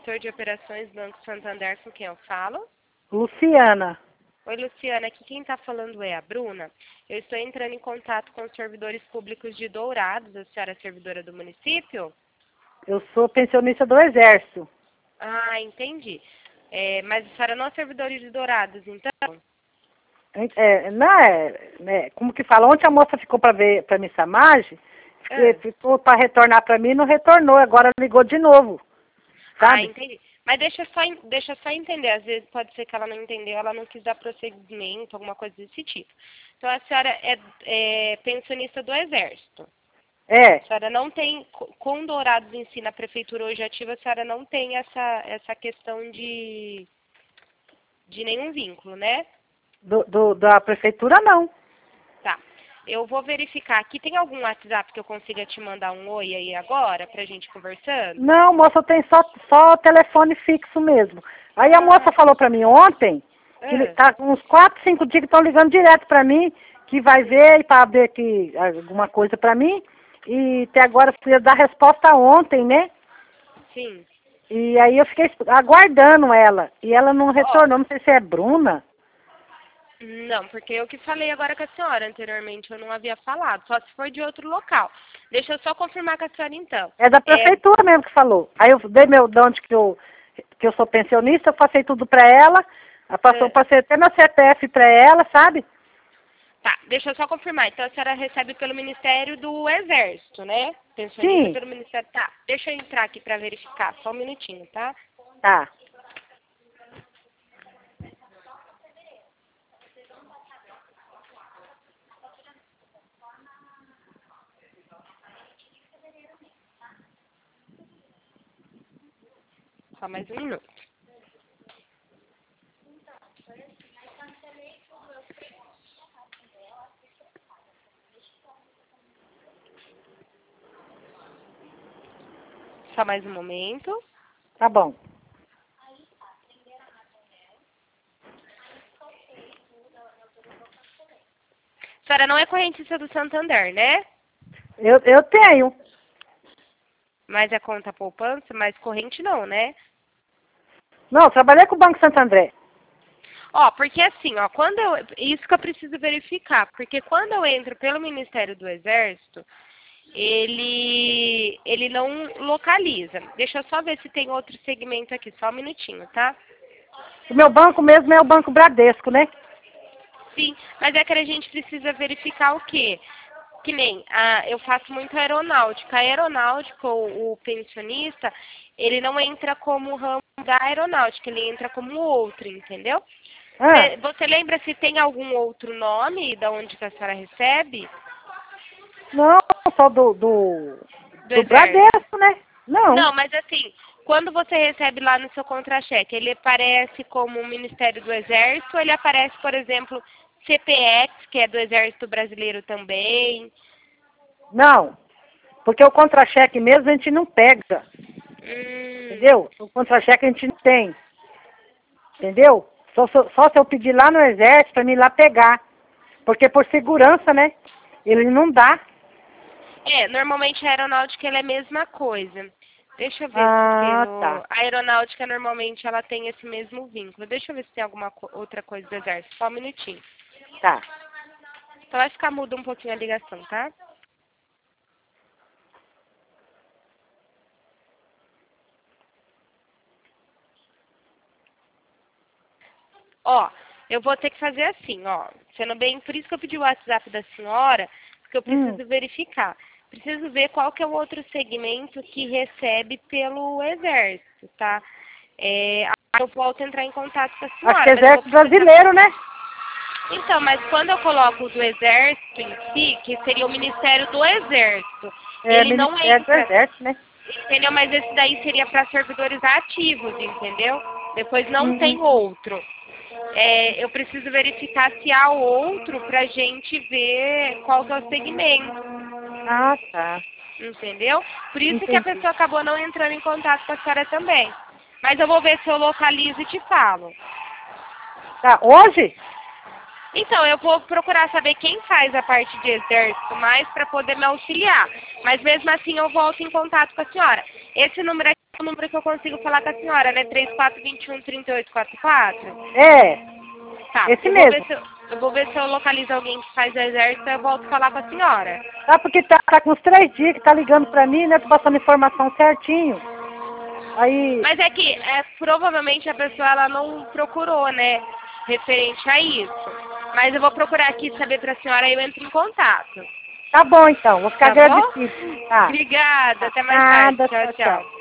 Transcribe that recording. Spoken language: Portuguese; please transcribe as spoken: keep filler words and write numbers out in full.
setor de operações Banco Santander, com quem eu falo? Luciana. Oi, Luciana. Aqui quem está falando é a Bruna. Eu estou entrando em contato com os servidores públicos de Dourados. A senhora é servidora do município? Eu sou pensionista do Exército. Ah, entendi. É, mas a senhora não é servidora de Dourados, então? É, não é, né, como que fala? Ontem a moça ficou para ver para mim Samage, Ah. ficou para retornar para mim, não retornou, agora ligou de novo. Sabe? Ah, entendi. Mas deixa eu só, deixa eu só entender, às vezes pode ser que ela não entendeu, ela não quis dar prosseguimento, alguma coisa desse tipo. Então a senhora é, é pensionista do Exército. É. A senhora não tem, com Dourados em si, na prefeitura hoje ativa, a senhora não tem essa, essa questão de, de nenhum vínculo, né? Do, do, da prefeitura não. Tá. Eu vou verificar aqui. Tem algum WhatsApp que eu consiga te mandar um oi aí agora, pra gente conversando? Não, moça, tem só, só telefone fixo mesmo. Aí a Ah. moça falou pra mim ontem, que Ah. tá uns quatro, cinco dias que estão ligando direto pra mim, que vai ver e para ver que alguma coisa pra mim. E até agora fui dar resposta ontem, né? Sim. E aí eu fiquei aguardando ela. E ela não retornou, não sei se é Bruna. Não, porque eu que falei agora com a senhora anteriormente, eu não havia falado, só se for de outro local. Deixa eu só confirmar com a senhora então. É da prefeitura é... mesmo que falou. Aí eu dei meu, de onde que eu, que eu sou pensionista, eu passei tudo pra ela, passou, é. passei até na C P F pra ela, sabe? Tá, deixa eu só confirmar. Então a senhora recebe pelo Ministério do Exército, né? Pensionista Sim. pelo Ministério. Tá, deixa eu entrar aqui pra verificar, só um minutinho, tá? Tá. Só mais um minuto. Só mais um momento. Tá bom. A senhora não é correntista do Santander, né? Eu, eu tenho. Mas é conta poupança, mas corrente não, né? Não, trabalhei com o Banco Santander. Ó, porque assim, ó, quando eu, isso que eu preciso verificar, porque quando eu entro pelo Ministério do Exército, ele, ele não localiza. Deixa eu só ver se tem outro segmento aqui, só um minutinho, tá? O meu banco mesmo é o Banco Bradesco, né? Sim, mas é que a gente precisa verificar o quê? Que nem, a, eu faço muito aeronáutica. A aeronáutica, o, o pensionista, ele não entra como ramo da aeronáutica, ele entra como outro, entendeu? Ah. Cê, você lembra se tem algum outro nome da onde que a senhora recebe? Não, só do, do, Do, do Bradesco, né? Não. Não, mas assim, quando você recebe lá no seu contra-cheque, ele aparece como o Ministério do Exército, ou ele aparece, por exemplo, C P X, que é do Exército Brasileiro também? Não, porque o contra-cheque mesmo a gente não pega. Hum. Entendeu? O contra-cheque a gente não tem. Entendeu? Só, só, só se eu pedir lá no Exército para mim ir lá pegar. Porque por segurança, né? Ele não dá. É, normalmente a aeronáutica ela é a mesma coisa. Deixa eu ver ah, se no... tá. A aeronáutica normalmente ela tem esse mesmo vínculo. Deixa eu ver se tem alguma co outra coisa do Exército. Só um minutinho. Tá. Só vai ficar muda um pouquinho a ligação, tá? Ó, eu vou ter que fazer assim, ó. Sendo bem, por isso que eu pedi o WhatsApp da senhora, porque eu preciso Hum. verificar. Preciso ver qual que é o outro segmento que recebe pelo Exército, tá? É, eu volto a entrar em contato com a senhora. Acho que é mas eu Exército vou Brasileiro, né? Então, mas quando eu coloco do Exército em si, que seria o Ministério do Exército, É, ele não Ministério do entra, Exército, né? entendeu? Mas esse daí seria para servidores ativos, entendeu? Depois não Uhum. tem outro. É, eu preciso verificar se há outro pra gente ver qual que é o segmento. Ah, tá. Entendeu? Por isso Entendi. que a pessoa acabou não entrando em contato com a senhora também. Mas eu vou ver se eu localizo e te falo. Tá, hoje? Então, eu vou procurar saber quem faz a parte de exército mais para poder me auxiliar. Mas mesmo assim eu volto em contato com a senhora. Esse número aqui o número que eu consigo falar com a senhora, né? três quatro dois um, três oito quatro quatro? É, Tá, esse eu mesmo. Vou ver se eu, eu vou ver se eu localizo alguém que faz exército e eu volto a falar com a senhora. Ah, porque tá, tá com uns três dias que tá ligando pra mim, né? Tô passando informação certinho. Aí, Mas é que é, provavelmente a pessoa ela não procurou, né? Referente a isso. Mas eu vou procurar aqui saber pra senhora e eu entro em contato. tá bom então, vou ficar Tá bom? agradecida. Tá. Obrigada, até mais Nada, tarde. Tchau, tchau, tchau. tchau.